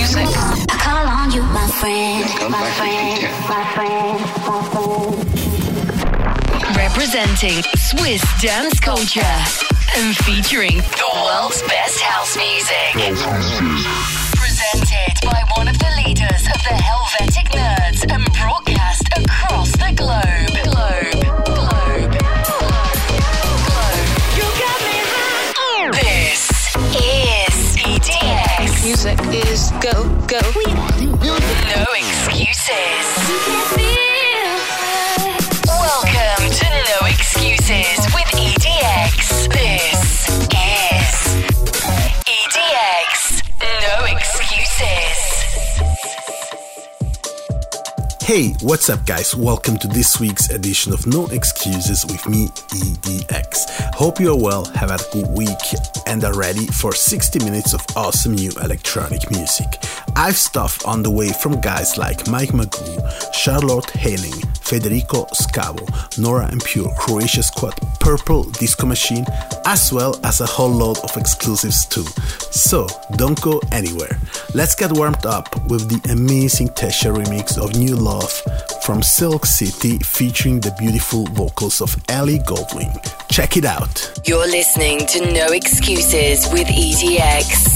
music. I call on you, my friend, my friend, my friend, my friend. Representing Swiss dance culture and featuring the world's best house music. Presented by one of the leaders of the Helvetic Nerds and broadcast across the globe. You got me high. This is EDX. Music is go. No excuses. Welcome to No Excuses with EDX. This is EDX. No Excuses. Hey, what's up guys? Welcome to this week's edition of No Excuses with me, EDX. Hope you're well, have had a good week and are ready for 60 minutes of awesome new electronic music. I've stuff on the way from guys like Mike Magoo, Charlotte Hailing, Federico Scavo, Nora En Pure, Croatia Squad, Purple Disco Machine, as well as a whole load of exclusives too. So, don't go anywhere. Let's get warmed up with the amazing Tesha remix of New Love from Silk City featuring the beautiful vocals of Ellie Goldwing. Check it out. You're listening to No Excuses with EDX.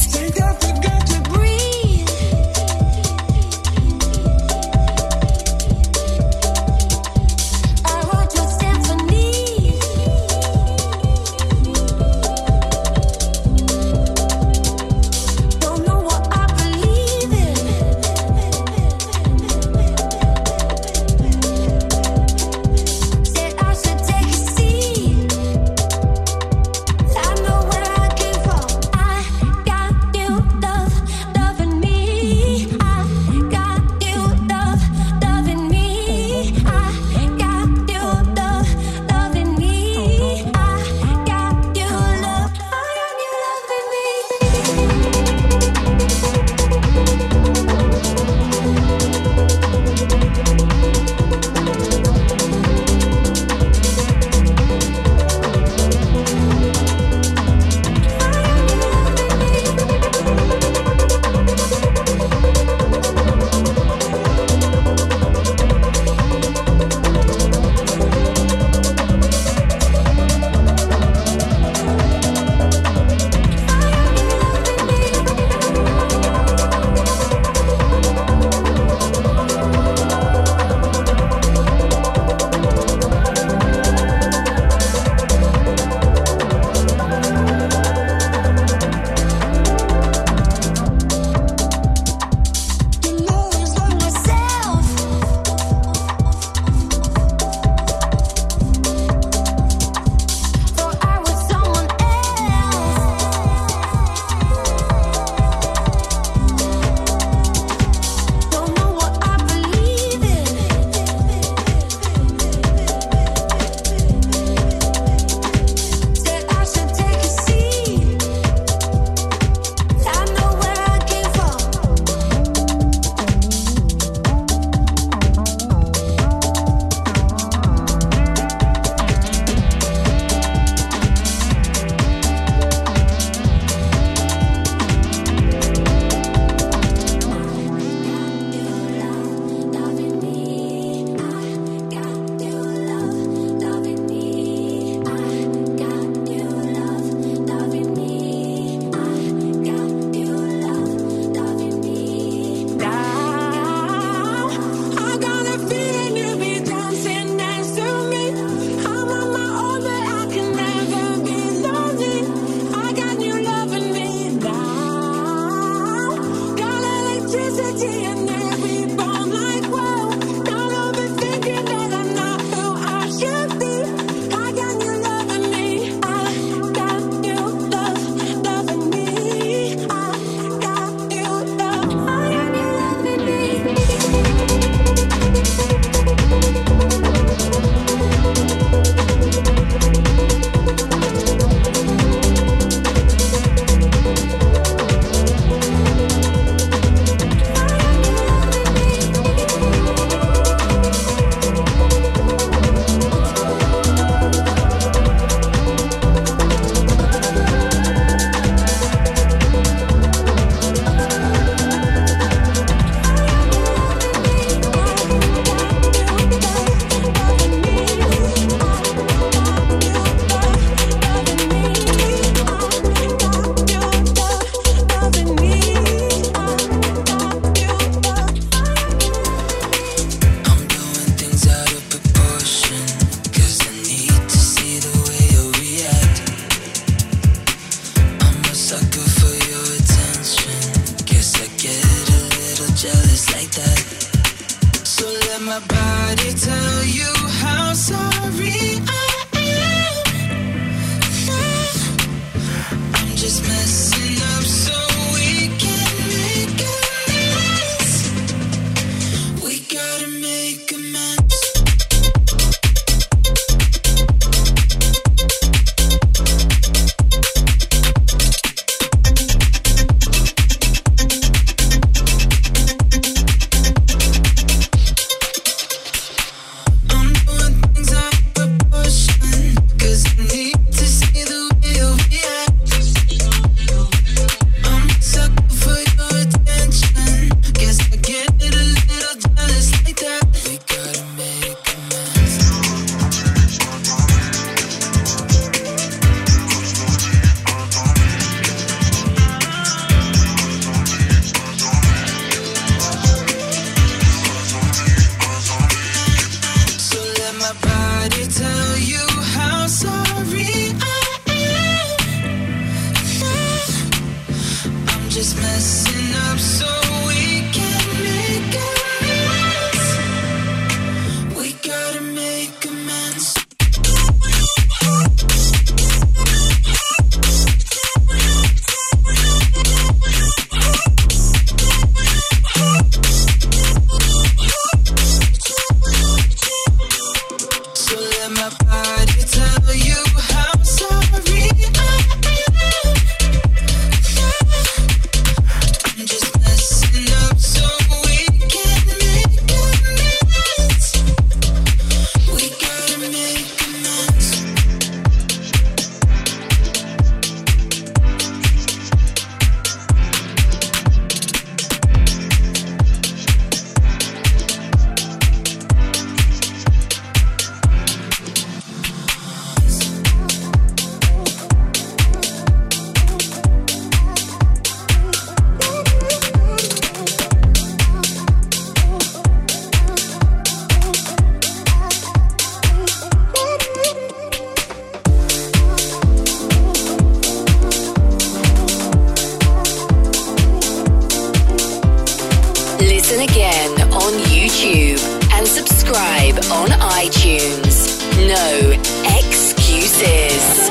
jealous like that. So let my body tell you how sorry I am. I'm just messing up so we can make amends. We gotta make amends. Listen again on YouTube and subscribe on iTunes. No excuses.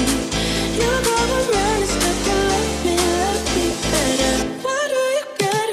Why do you get it?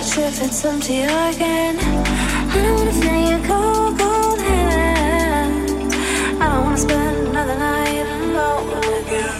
touch if it's empty again. I don't wanna feel your cold, cold hand. I don't wanna spend another night alone again.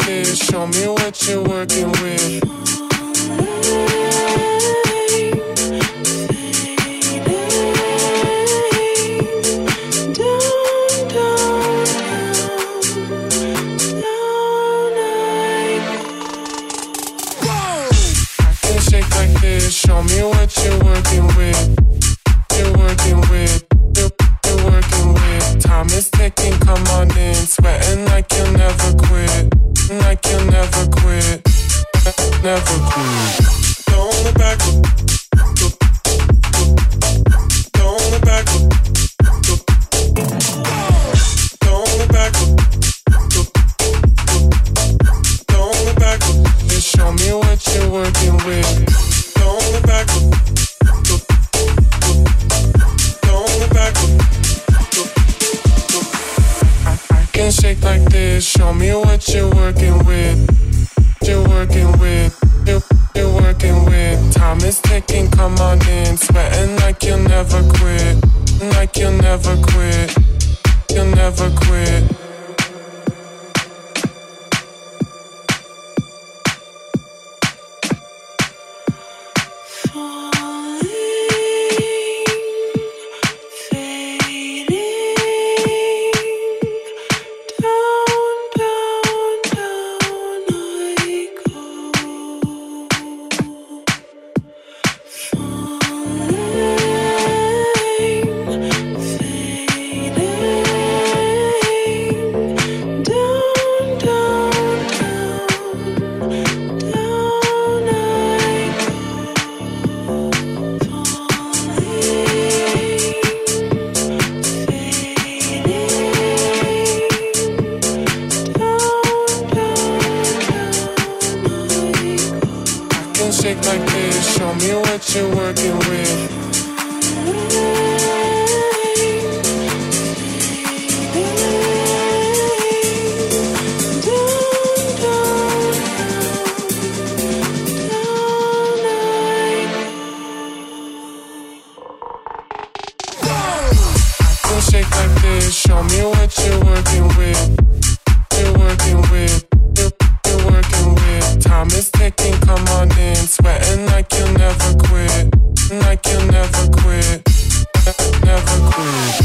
this. Show me what you're working with. Show me what you're working with. You're working with. You're working with. Time is ticking, come on in. Sweating like you'll never quit. Like you'll never quit. Never quit. Don't look back. Don't look back. Don't look back. Don't look back. Just show me what you're working with. Don't look back. Don't look back. I can shake like this. Show me what you're working with. You're working with. You're working with. Time is ticking, come on in. Sweating like you'll never quit. Like you'll never quit. You'll never quit. Like this, show me what you're working with. Shake like this, show me what you're working with. You're working with. You're working with. Time is ticking, come on in. Sweating like you'll never quit. Like you'll never quit. Never quit.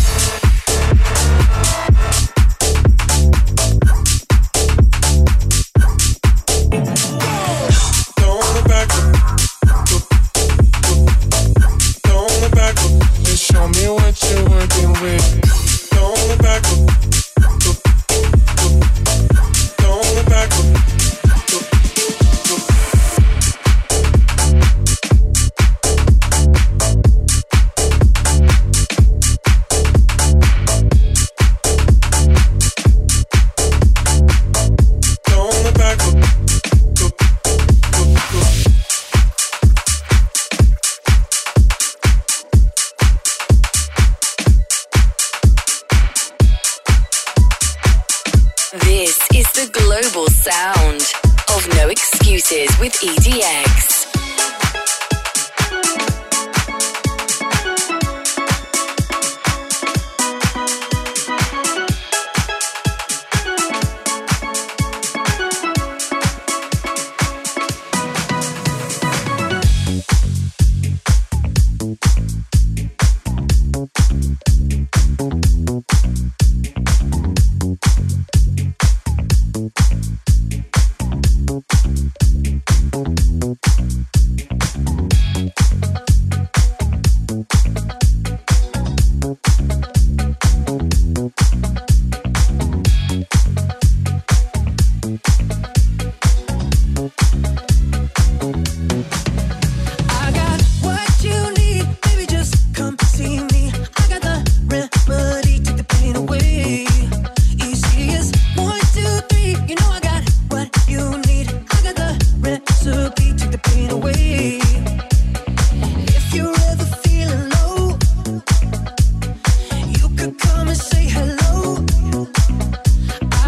Don't look back. Don't look back. Just show me what you're working with. Don't look back. Don't look back. This is the global sound of No Excuses with EDX.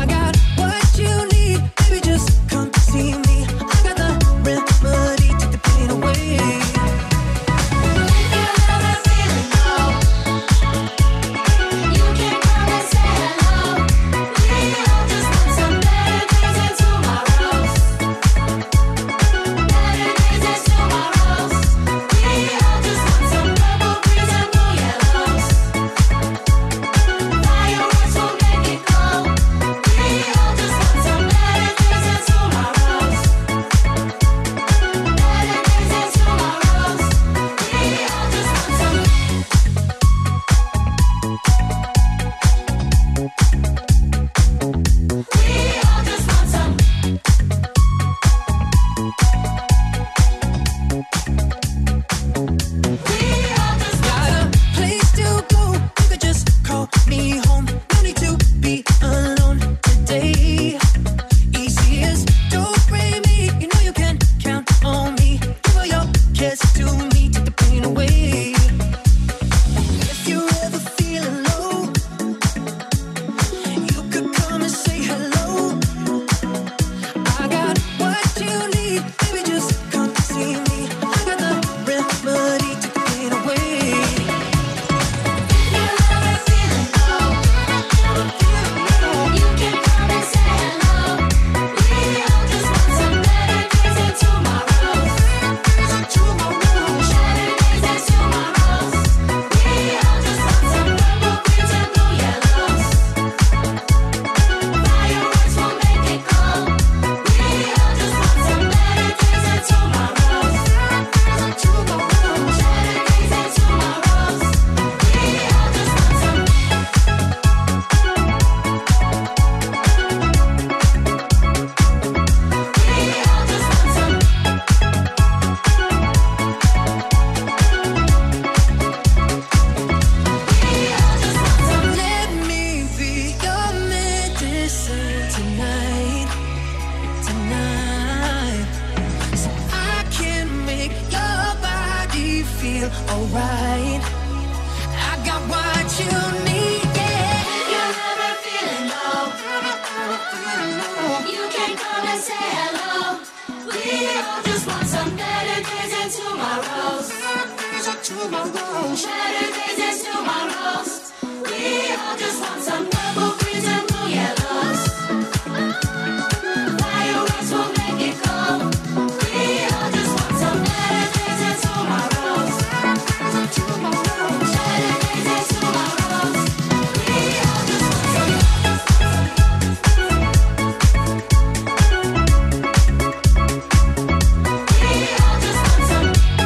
Take the pain feel alright. I got what you need, yeah. If you're ever feeling low, you can come and say hello. We all just want some better days and tomorrows. Better days and tomorrows. We all just want some purple greens and blue yellows. Fireworks will make it cold. We all just want some better days and tomorrows. Better days and tomorrows. We all just want some. We all just want some.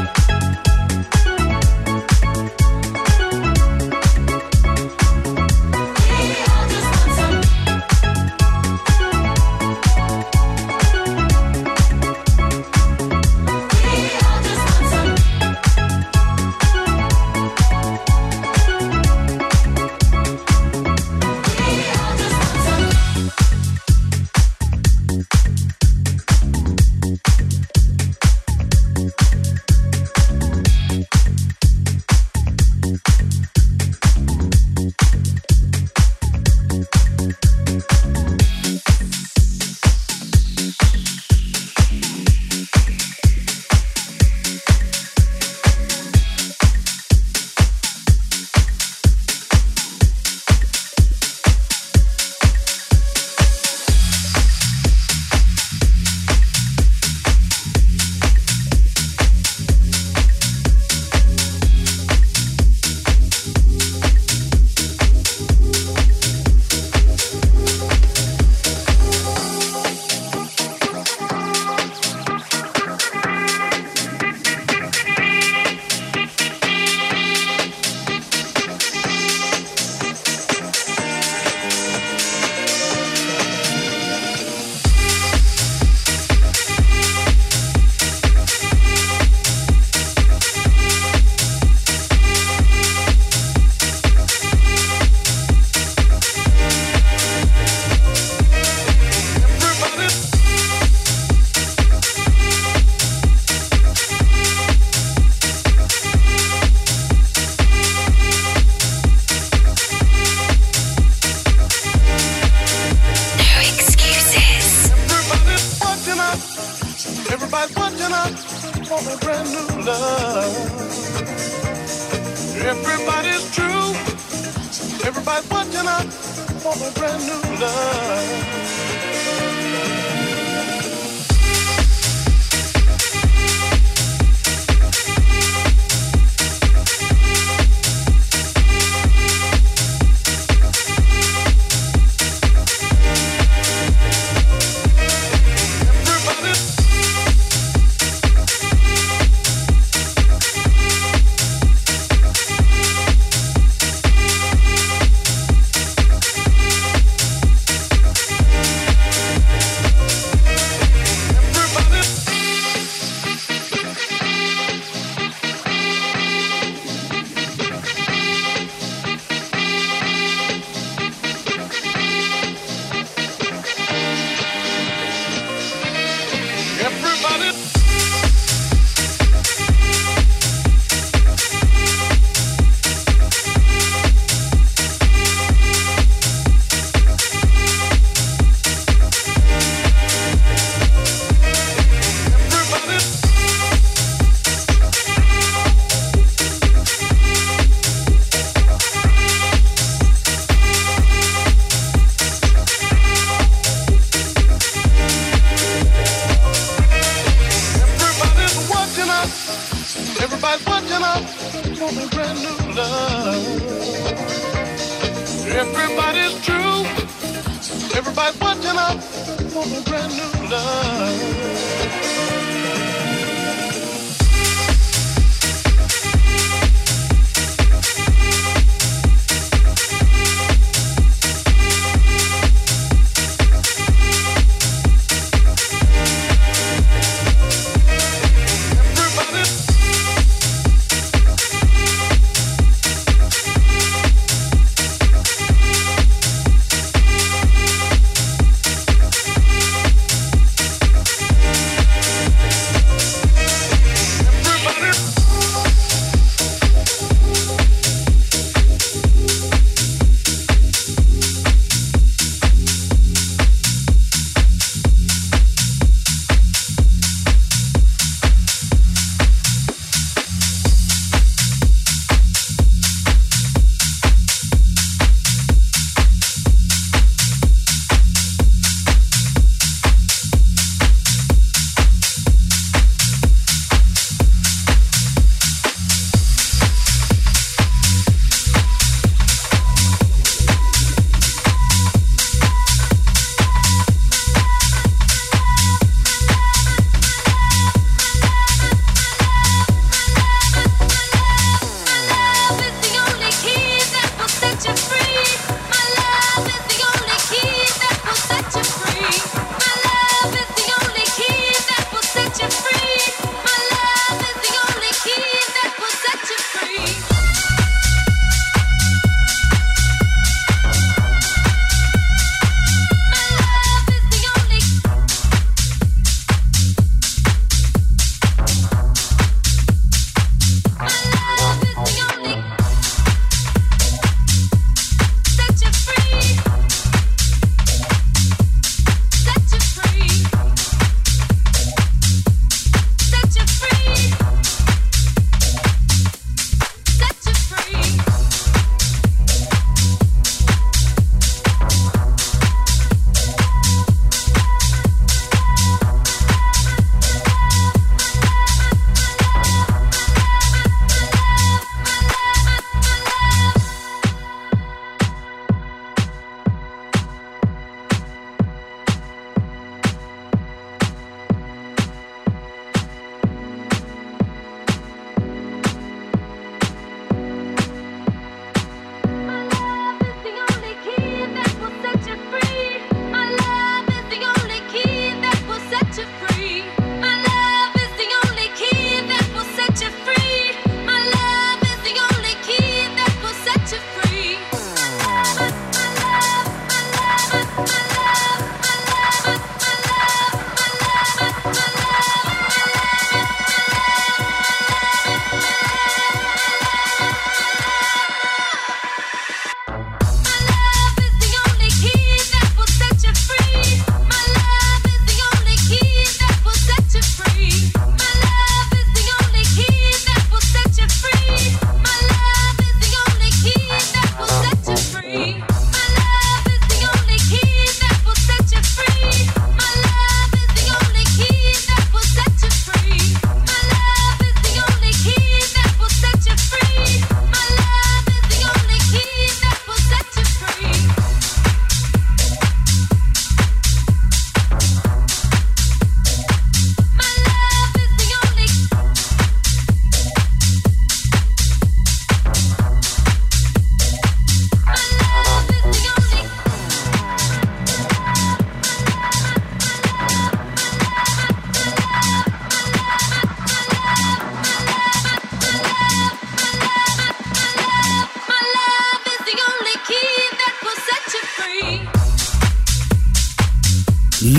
Everybody's watching us for a brand new love. Everybody's true. Everybody's watching us for a brand new love. Everybody's watching us for a brand new love. Everybody's true. Everybody's watching us for a brand new love.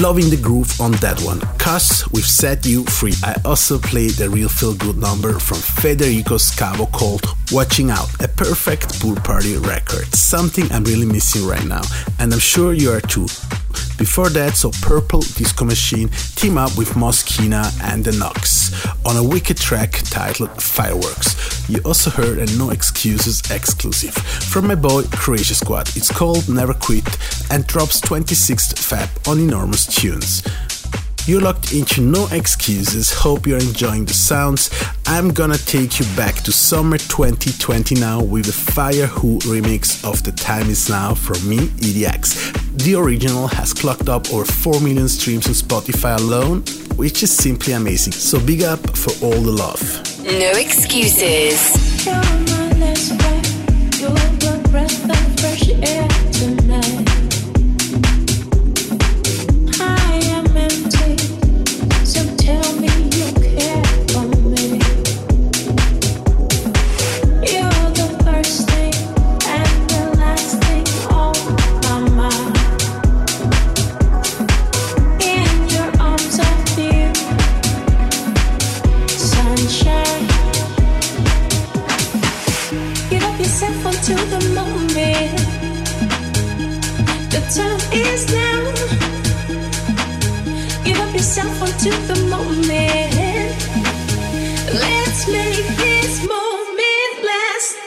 Loving the groove on that one. Cuz we've set you free. I also played the real feel-good number from Federico Scavo called Watching Out, a perfect pool party record. Something I'm really missing right now, and I'm sure you are too. Before that, so Purple Disco Machine team up with Moschina and the Knox on a wicked track titled Fireworks. You also heard a No Excuses exclusive from my boy Croatia Squad. It's called Never Quit and drops 26th Feb on Enormous Tunes. You're locked into No Excuses, hope you're enjoying the sounds. I'm gonna take you back to summer 2020 now with the Fire Who remix of The Time Is Now from me, EDX. The original has clocked up over 4 million streams on Spotify alone, which is simply amazing. So big up for all the love. No Excuses. You're my last breath. You're the breath of fresh air tonight. I am empty, so tell me you care for me. You're the first thing and the last thing on my mind. In your arms I feel sunshine. Give up yourself onto the moment. The time is now. Give up yourself onto the moment. Let's make this moment last.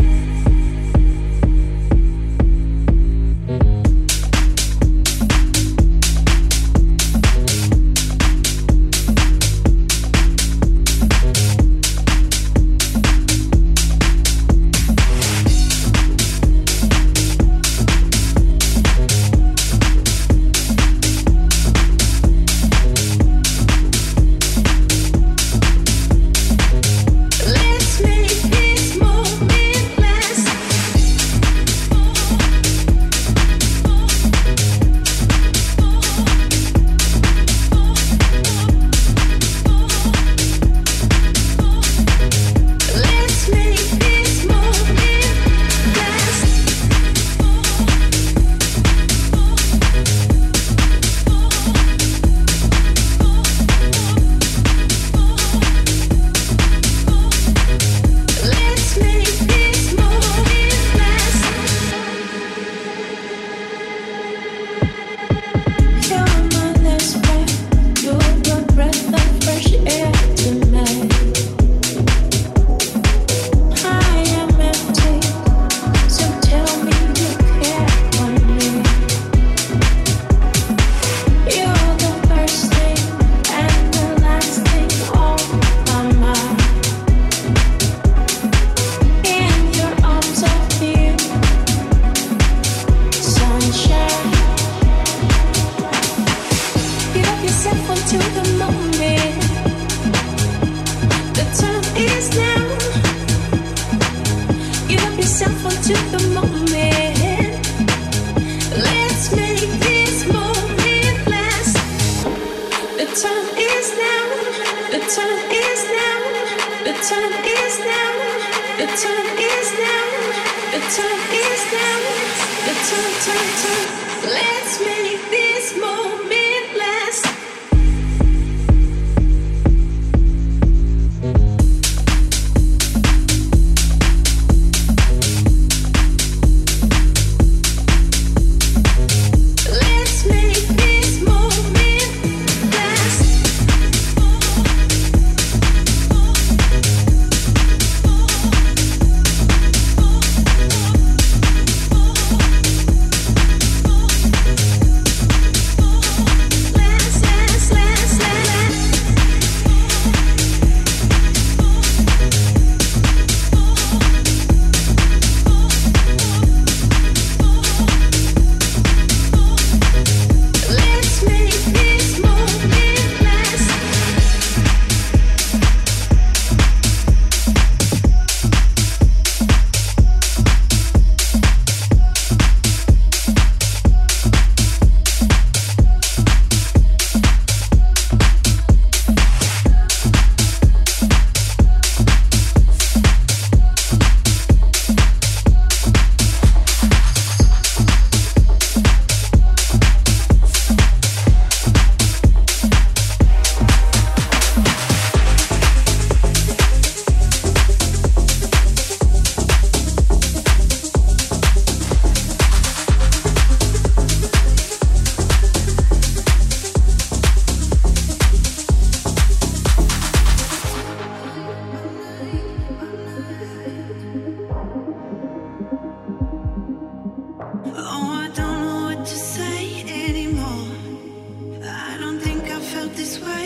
Let's make this moment last.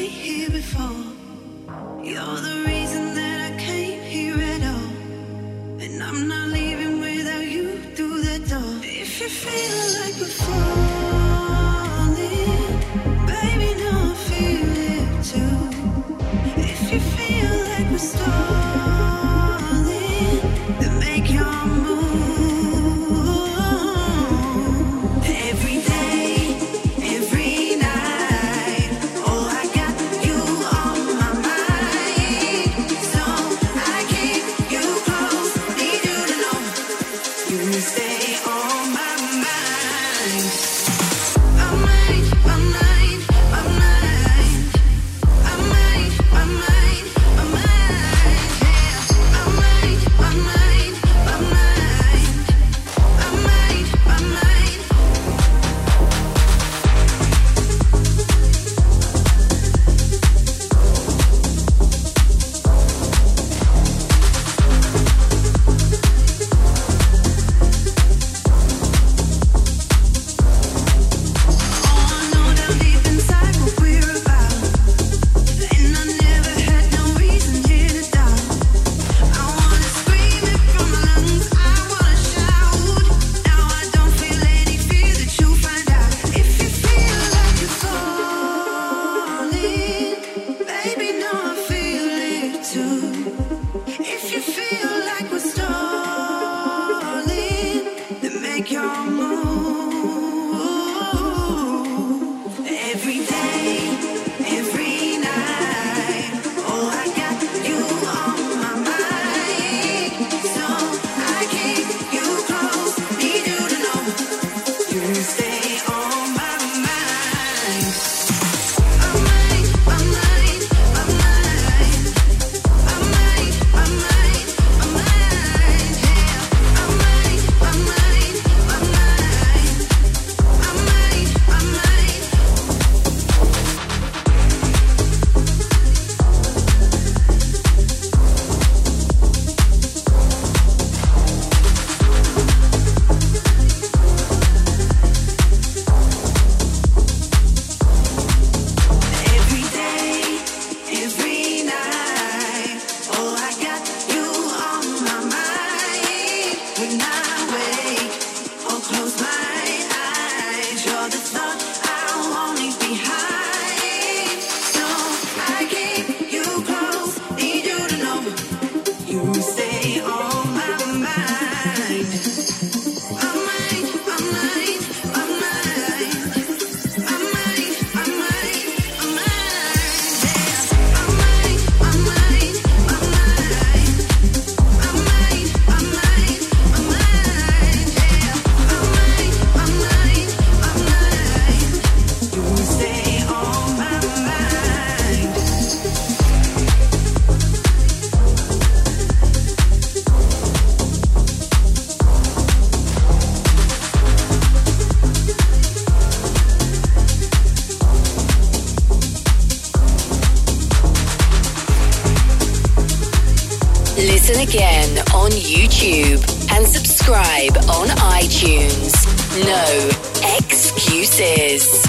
here before. You're the reason that I came here at all. And I'm not leaving without you through that door. If you feel like we're falling, baby, no, I feel it too. If you feel like we're stalling, then make your move. Every day, every night, oh, I got you on my mind. So I keep you close, need you to know you stay on my mind. My mind, my mind, my mind. My mind, my mind, my mind. Yeah. My mind, my mind, my mind. My mind, my mind. Oh, I know down deep inside what we're about, and I never had no reason here to doubt. I wanna scream it from my lungs, I wanna shout. Now I don't feel any fear that you'll find out. If you feel like you're falling, baby, no, I feel it too. If you feel like we're stalling, then make your move. Every day, every night, oh, I got you on my mind. So I keep you close, need you to know you stay on my mind. My mind, my mind, my mind. My mind, my mind, my mind. Yeah. My mind, my mind, my mind. My mind, my mind. Every day, every night, oh, I got you on my mind. When I wake or close my eyes, you're the thought I won't leave behind. So I keep you close, need you to know you stay on my mind. My mind, my mind, my mind. My mind, my mind, my mind. Yeah. My mind, my mind, my mind. My mind, my mind, my mind. Yeah. My mind, my mind, my mind. You stay on my mind. Listen again on YouTube and subscribe on iTunes. No excuses.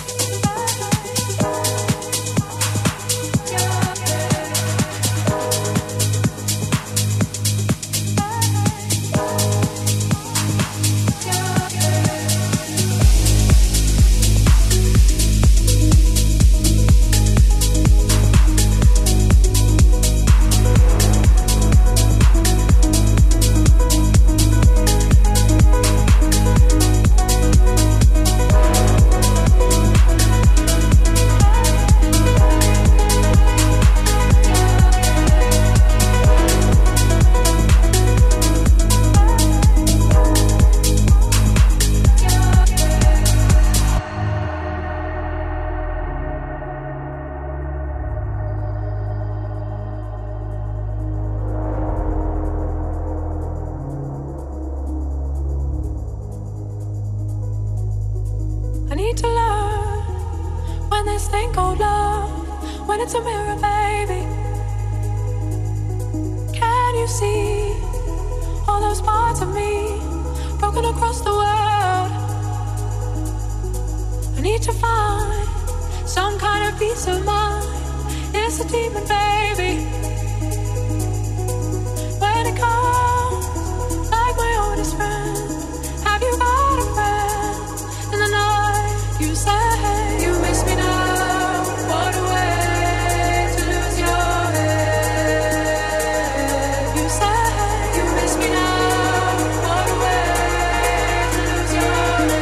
I need to learn when this thing called love, when it's a mirror, baby. Can you see all those parts of me broken across the world? I need to find some kind of peace of mind a demon, baby. When it comes, like my oldest friend, have you got a friend? In the night, you say you miss me now. What a way to lose your head. You say you miss me now. What a way to lose your head.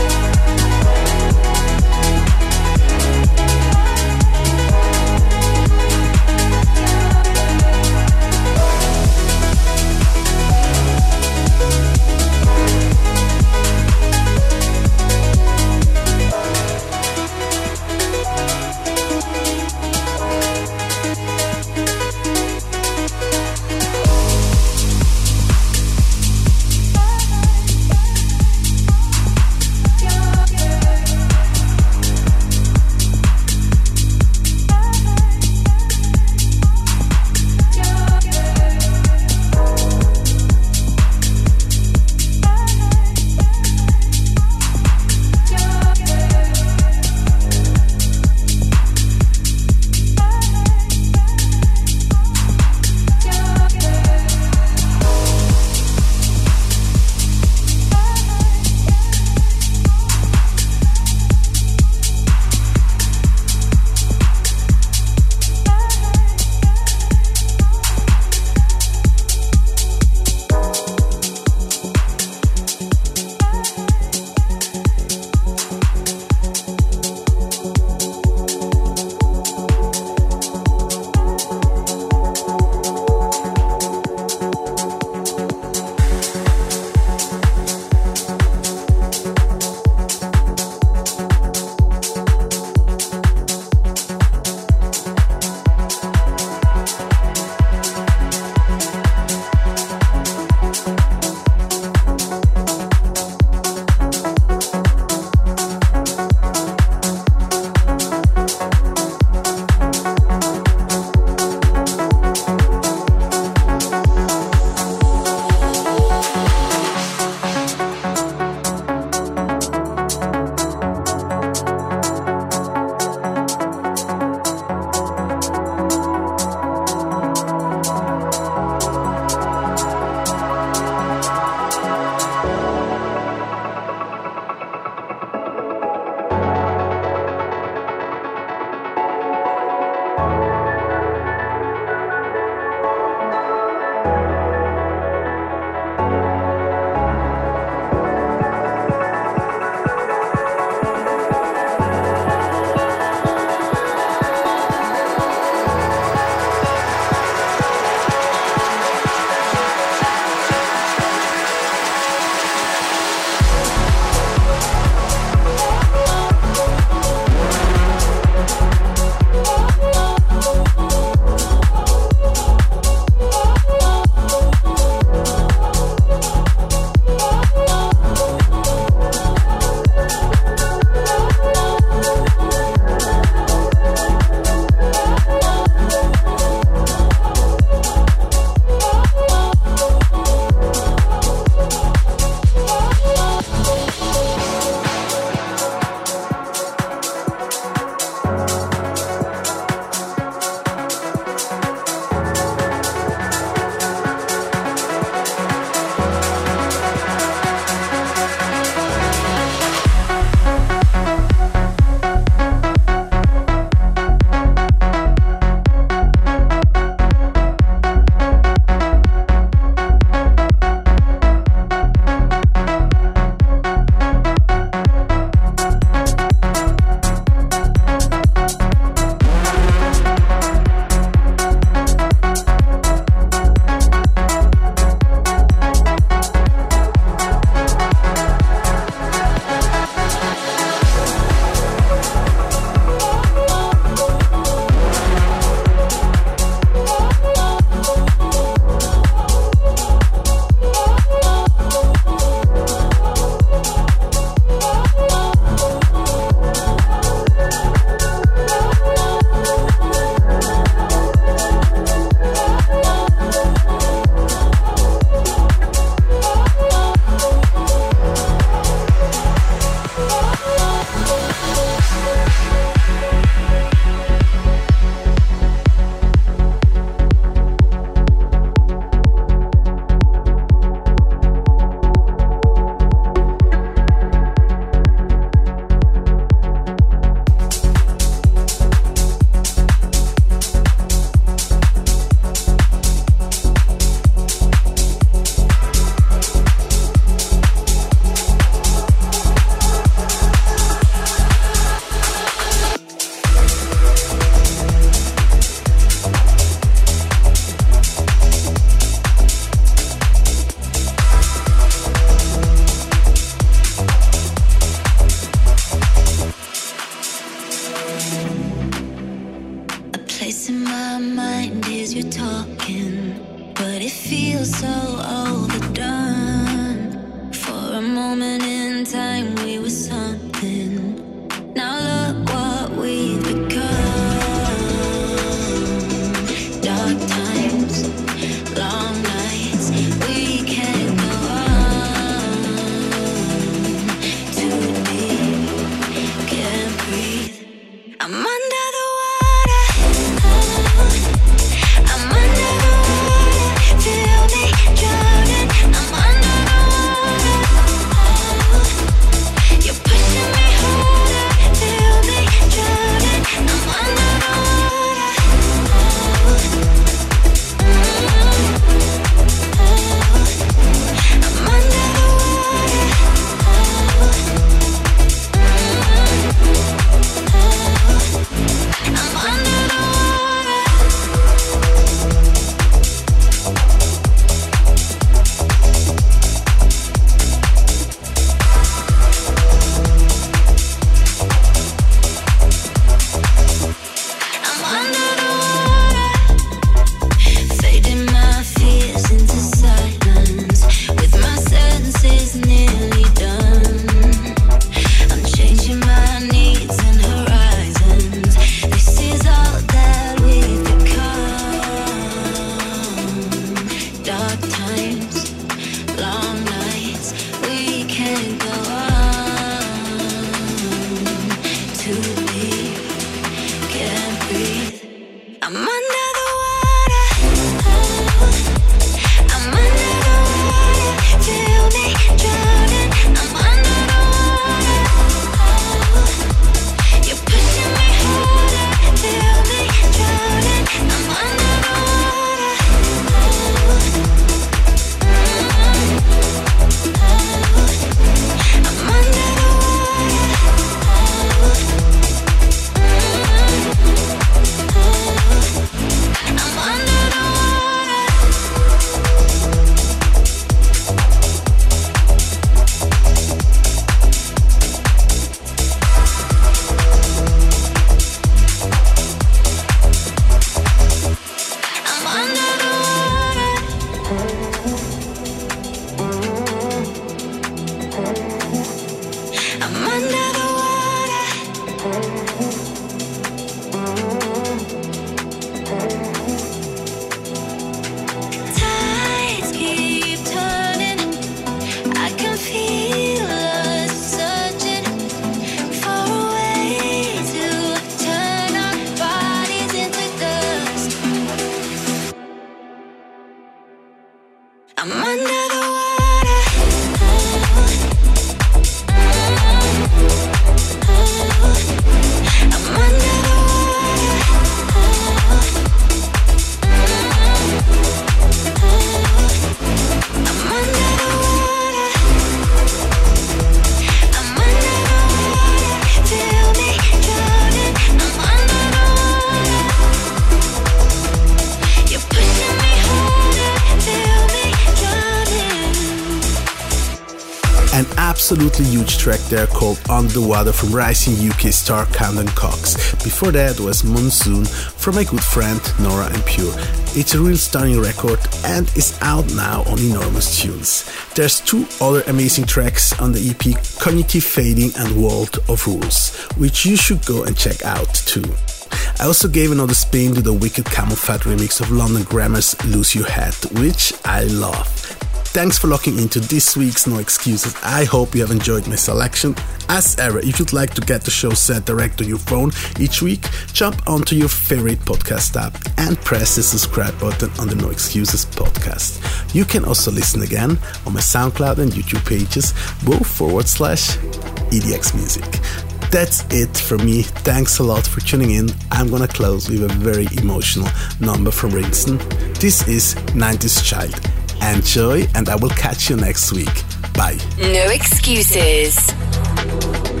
absolutely huge track there called Under the Water from rising UK star Camden Cox. Before that was Monsoon from my good friend Nora En Pure. It's a real stunning record and is out now on Enormous Tunes. There's 2 other amazing tracks on the EP, Cognitive Fading and World of Rules, which you should go and check out too. I also gave another spin to the wicked Camel Fat remix of London Grammar's Lose Your Head, which I love. Thanks for locking into this week's No Excuses. I hope you have enjoyed my selection. As ever, if you'd like to get the show sent direct on your phone each week, jump onto your favorite podcast app and press the subscribe button on the No Excuses podcast. You can also listen again on my SoundCloud and YouTube pages, both/EDX Music. That's it from me. Thanks a lot for tuning in. I'm gonna close with a very emotional number from Ringston. This is 90s Child. Enjoy, and I will catch you next week. Bye. No excuses.